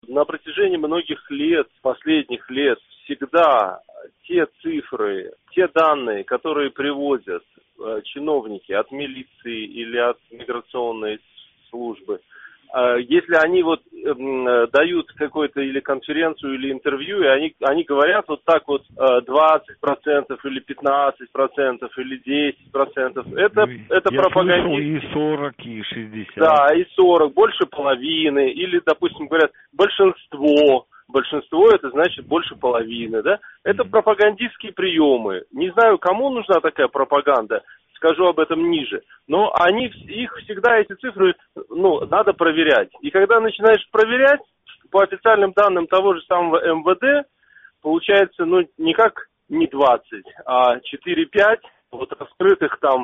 На протяжении многих лет, последних лет, всегда те цифры, те данные, которые приводят чиновники от милиции или от миграционной службы, если они дают какую-то или конференцию, или интервью, и они говорят вот так вот 20% или 15% или 10%, это пропагандист. И 40, и 60. Да, и 40, больше половины, или, допустим, говорят, большинство это значит больше половины, да? Это пропагандистские приемы. Не знаю, кому нужна такая пропаганда, скажу об этом ниже. Но их всегда, эти цифры, надо проверять. И когда начинаешь проверять, по официальным данным того же самого МВД, получается, никак не 20, а 4-5, вот раскрытых там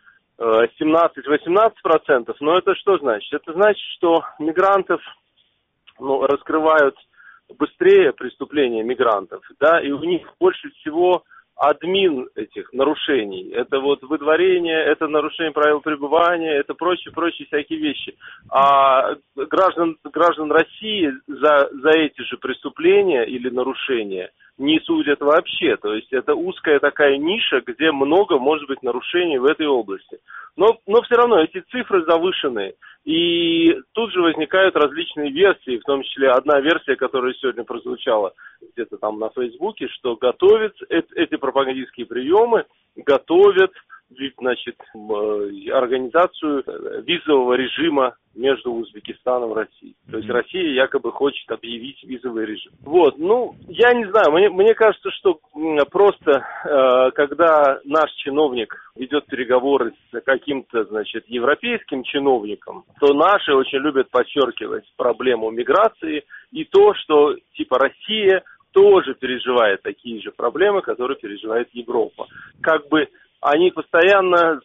17-18%. Но это что значит? Это значит, что мигрантов, раскрывают быстрее преступления мигрантов, да, и у них больше всего админ этих нарушений. Это вот выдворение, это нарушение правил пребывания, это прочие всякие вещи. А граждан России за эти же преступления или нарушения не судят вообще. То есть это узкая такая ниша, где много может быть нарушений в этой области. Но все равно эти цифры завышены. И тут же возникают различные версии, в том числе одна версия, которая сегодня прозвучала где-то там на Фейсбуке, что готовят эти пропагандистские приемы, готовят, значит, организацию визового режима между Узбекистаном и Россией. То есть Россия якобы хочет объявить визовый режим. Я не знаю, мне кажется, что просто когда наш чиновник ведет переговоры с каким-то, значит, европейским чиновником, то наши очень любят подчеркивать проблему миграции и то, что типа Россия тоже переживает такие же проблемы, которые переживает Европа. Они постоянно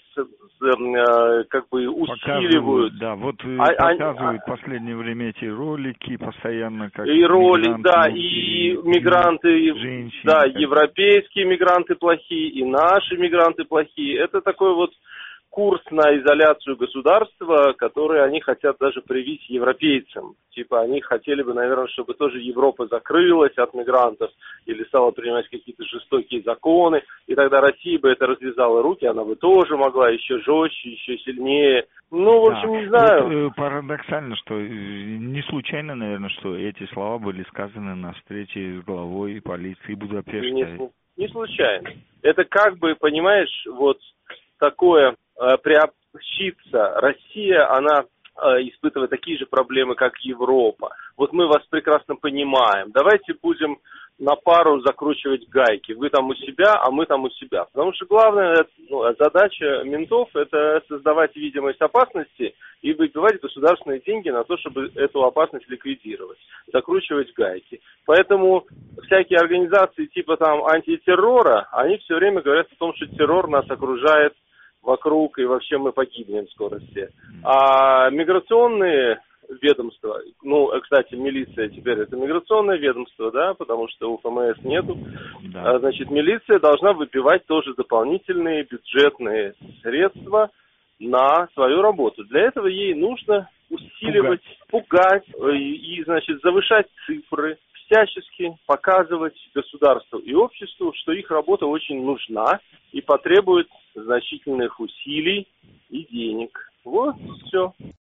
усиливают. Да, показывают в последнее время эти ролики постоянно. И мигранты, женщины, да, европейские мигранты плохие, и наши мигранты плохие. Это такой вот курс на изоляцию государства, который они хотят даже привить европейцам. Типа они хотели бы, наверное, чтобы тоже Европа закрылась от мигрантов или стала принимать какие-то жестокие законы, и тогда Россия бы это развязала руки, она бы тоже могла еще жестче, еще сильнее. Не знаю. Вот, парадоксально, что не случайно, наверное, что эти слова были сказаны на встрече с главой полиции Будапешта. Не случайно. Это понимаешь, вот такое приобщиться. Россия, она испытывает такие же проблемы, как Европа. Вот мы вас прекрасно понимаем. Давайте будем на пару закручивать гайки. Вы там у себя, а мы там у себя. Потому что главная задача ментов – это создавать видимость опасности и выбивать государственные деньги на то, чтобы эту опасность ликвидировать, закручивать гайки. Поэтому всякие организации типа там антитеррора, они все время говорят о том, что террор нас окружает вокруг, и вообще мы погибнем скоро все. А миграционные ведомства, кстати, милиция теперь это миграционное ведомство, да, потому что у ФМС нету. Да. Значит, милиция должна выбивать тоже дополнительные бюджетные средства на свою работу. Для этого ей нужно усиливать, пугать и, значит, завышать цифры, всячески показывать государству и обществу, что их работа очень нужна и потребует значительных усилий и денег. Вот, все.